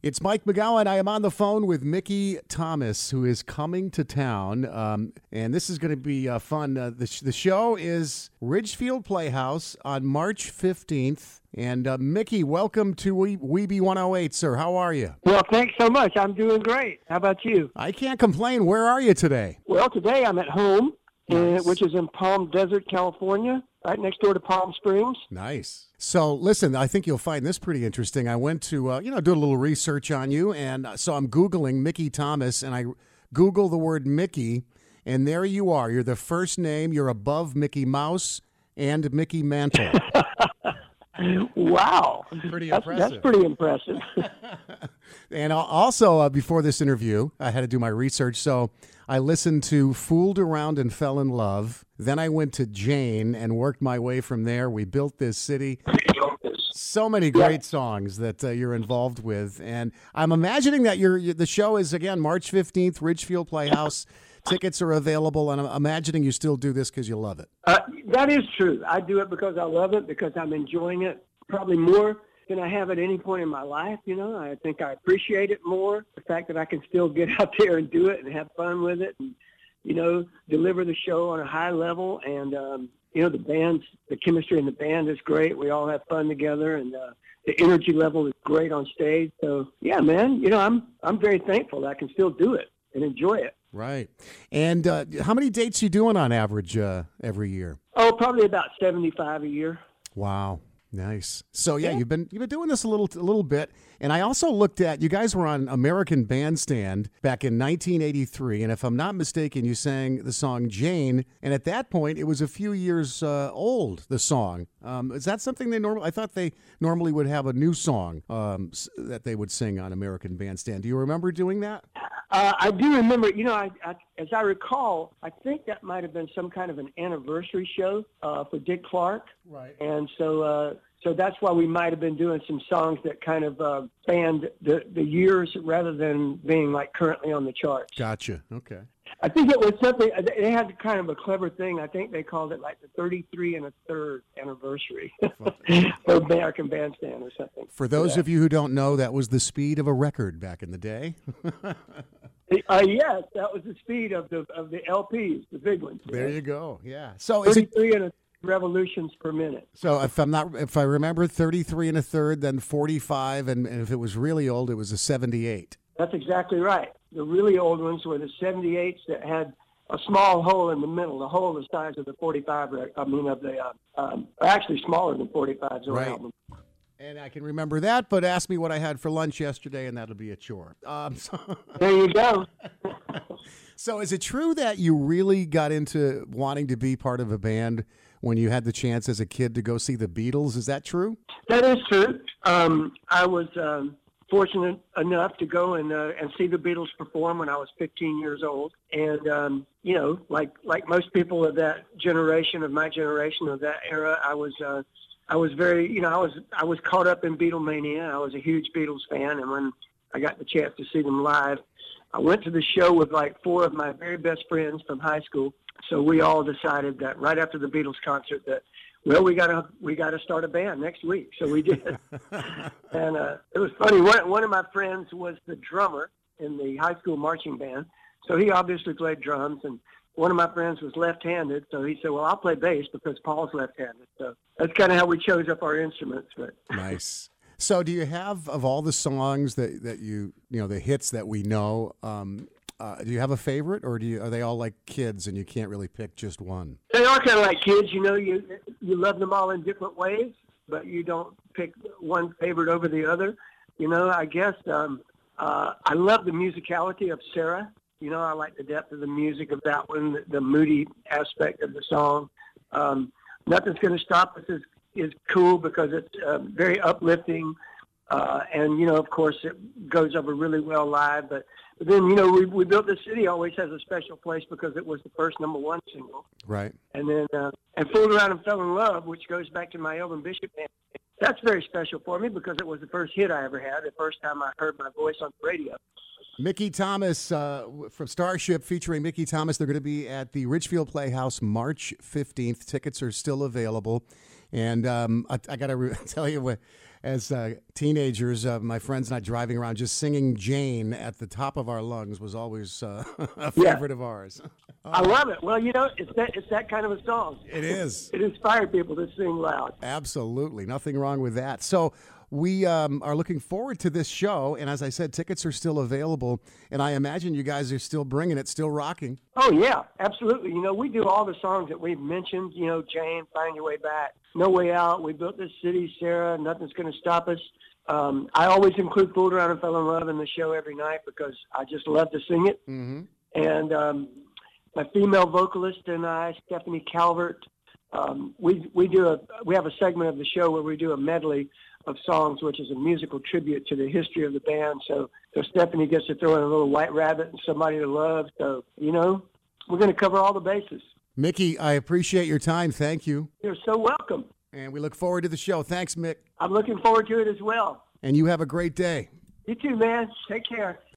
It's Mike McGowan. I am on the phone with Mickey Thomas, who is coming to town, and this is going to be fun. The show is Ridgefield Playhouse on March 15th. And Mickey, welcome to Weeby 108, sir. How are you? Well, thanks so much. I'm doing great. How about you? I can't complain. Where are you today? Well, today I'm at home, Nice. which is in Palm Desert, California, right next door to Palm Springs. Nice. So, listen, I think you'll find this pretty interesting. I went to, do a little research on you, and so I'm Googling Mickey Thomas, and I Google the word Mickey, and there you are. You're the first name. You're above Mickey Mouse and Mickey Mantle. Wow. Pretty That's impressive. pretty impressive. And also, before this interview, I had to do my research. So I listened to Fooled Around and Fell in Love. Then I went to Jane and worked my way from there. We Built This City. So many great songs that you're involved with. And I'm imagining that the show is, again, March 15th, Ridgefield Playhouse. Tickets are available, and I'm imagining you still do this because you love it. That is true. I do it because I love it, because I'm enjoying it probably more than I have at any point in my life. I think I appreciate it more, the fact that I can still get out there and do it and have fun with it and, deliver the show on a high level. And, the chemistry in the band is great. We all have fun together, and the energy level is great on stage. So, yeah, man, I'm very thankful that I can still do it and enjoy it. Right. And how many dates you doing on average every year? Oh, probably about 75 a year. Wow. Nice. So you've been doing this a little bit, and I also looked at, you guys were on American Bandstand back in 1983, and if I'm not mistaken, you sang the song Jane, and at that point it was a few years old. The song is that something they normally? I thought they normally would have a new song that they would sing on American Bandstand. Do you remember doing that? I do remember. As I recall, I think that might have been some kind of an anniversary show for Dick Clark. Right. And so that's why we might have been doing some songs that kind of spanned the years rather than being like currently on the charts. Gotcha. Okay. I think it was something, they had kind of a clever thing. I think they called it like the 33 and a third anniversary for American Bandstand or something. For those of you who don't know, that was the speed of a record back in the day. Yes, that was the speed of the LPs, the big ones. There you go. Yeah. So is it 33 and a revolutions per minute. So if I remember 33 and a third, then 45, and if it was really old, it was a 78. That's exactly right. The really old ones were the 78s that had a small hole in the middle, the hole the size of the 45. Actually smaller than 45s around them. And I can remember that, but ask me what I had for lunch yesterday, and that'll be a chore. There you go. So is it true that you really got into wanting to be part of a band when you had the chance as a kid to go see the Beatles? Is that true? That is true. I was fortunate enough to go and see the Beatles perform when I was 15 years old. And, like most people of that generation, of my generation, of that era, I was very, I was caught up in Beatlemania. I was a huge Beatles fan. And when I got the chance to see them live, I went to the show with like four of my very best friends from high school. So we all decided that right after the Beatles concert that, well, we gotta start a band next week. So we did. And it was funny. One of my friends was the drummer in the high school marching band. So he obviously played drums. And one of my friends was left-handed. So he said, well, I'll play bass because Paul's left-handed. So that's kind of how we chose up our instruments. But Nice. So do you have, of all the songs that you the hits that we know, do you have a favorite, or are they all like kids and you can't really pick just one? They are kind of like kids, you love them all in different ways, but you don't pick one favorite over the other. I guess I love the musicality of Sarah. I like the depth of the music of that one, the moody aspect of the song. Nothing's Gonna Stop Us is cool because it's very uplifting. And, of course, it goes over really well live. But then, we Built This City always has a special place because it was the first #1 single. Right. And then and Fooled Around and Fell in Love, which goes back to my Elvin Bishop band. That's very special for me because it was the first hit I ever had, the first time I heard my voice on the radio. Mickey Thomas from Starship featuring Mickey Thomas. They're going to be at the Ridgefield Playhouse March 15th. Tickets are still available. And I got to tell you, as teenagers, my friends and I driving around just singing Jane at the top of our lungs was always a favorite of ours. I love it. Well, it's that kind of a song. It is. It inspired people to sing loud. Absolutely. Nothing wrong with that. So we are looking forward to this show. And as I said, tickets are still available. And I imagine you guys are still bringing it, still rocking. Oh, yeah, absolutely. We do all the songs that we've mentioned, Jane, Find Your Way Back, No Way Out, We Built This City, Sarah, Nothing's Gonna Stop Us. I always include Fooled Around and Fell in Love in the show every night because I just love to sing it. Mm-hmm. And my female vocalist and I, Stephanie Calvert, we have a segment of the show where we do a medley of songs, which is a musical tribute to the history of the band. So Stephanie gets to throw in a little White Rabbit and Somebody to Love. So, we're going to cover all the bases. Mickey, I appreciate your time. Thank you. You're so welcome. And we look forward to the show. Thanks, Mick. I'm looking forward to it as well. And you have a great day. You too, man. Take care.